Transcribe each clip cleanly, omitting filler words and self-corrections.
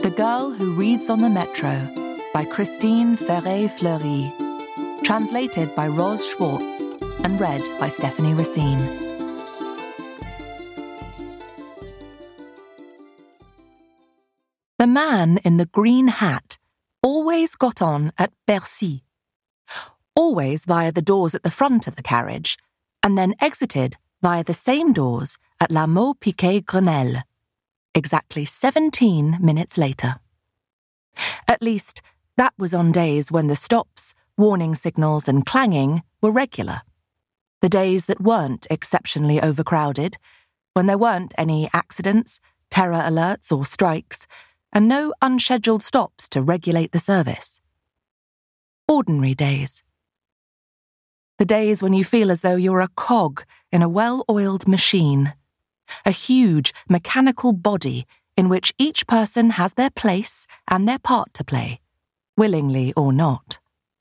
The Girl Who Reads on the Metro by Christine Ferré-Fleury. Translated by Rose Schwartz and read by Stephanie Racine. The man in the green hat always got on at Bercy, always via the doors at the front of the carriage, and then exited via the same doors at La Maupiquet-Grenelle, exactly 17 minutes later. At least, that was on days when the stops, warning signals and clanging were regular. The days that weren't exceptionally overcrowded, when there weren't any accidents, terror alerts or strikes, and no unscheduled stops to regulate the service. Ordinary days. The days when you feel as though you're a cog in a well-oiled machine, a huge mechanical body in which each person has their place and their part to play, willingly or not.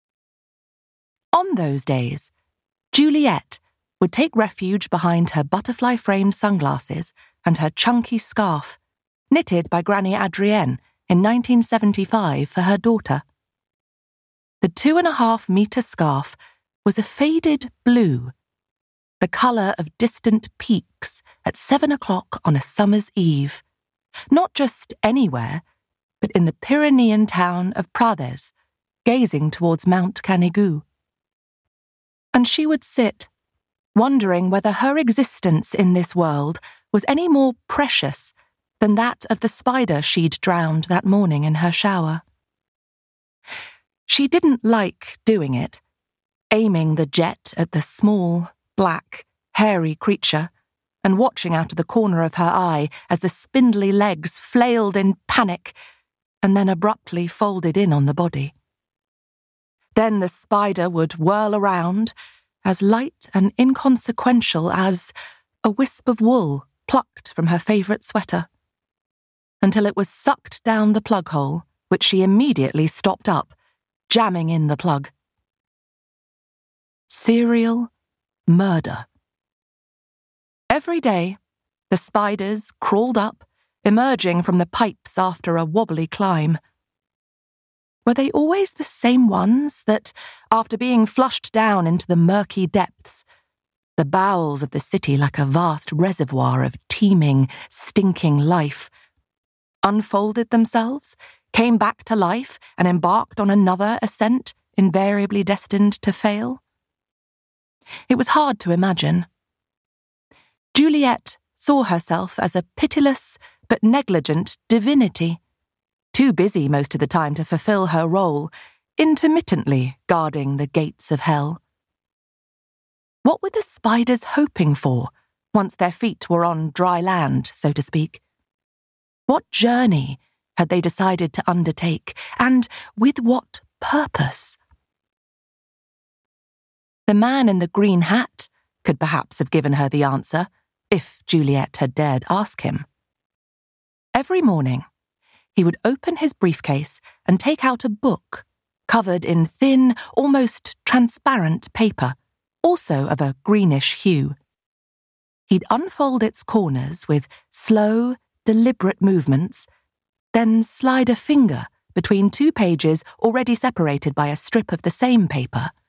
On those days, Juliette would take refuge behind her butterfly-framed sunglasses and her chunky scarf, knitted by Granny Adrienne in 1975 for her daughter. The 2.5-metre scarf was a faded blue, the colour of distant peaks at 7 o'clock on a summer's eve, not just anywhere, but in the Pyrenean town of Prades, gazing towards Mount Canigou. And she would sit, wondering whether her existence in this world was any more precious than that of the spider she'd drowned that morning in her shower. She didn't like doing it, aiming the jet at the small, black, hairy creature, and watching out of the corner of her eye as the spindly legs flailed in panic and then abruptly folded in on the body. Then the spider would whirl around, as light and inconsequential as a wisp of wool plucked from her favourite sweater, until it was sucked down the plug hole, which she immediately stopped up, jamming in the plug. Serial murder. Every day, the spiders crawled up, emerging from the pipes after a wobbly climb. Were they always the same ones that, after being flushed down into the murky depths, the bowels of the city like a vast reservoir of teeming, stinking life, unfolded themselves, came back to life, and embarked on another ascent, invariably destined to fail? It was hard to imagine. Juliette saw herself as a pitiless but negligent divinity, too busy most of the time to fulfill her role, intermittently guarding the gates of hell. What were the spiders hoping for, once their feet were on dry land, so to speak? What journey had they decided to undertake, and with what purpose? The man in the green hat could perhaps have given her the answer, if Juliette had dared ask him. Every morning, he would open his briefcase and take out a book, covered in thin, almost transparent paper, also of a greenish hue. He'd unfold its corners with slow, deliberate movements, then slide a finger between two pages already separated by a strip of the same paper,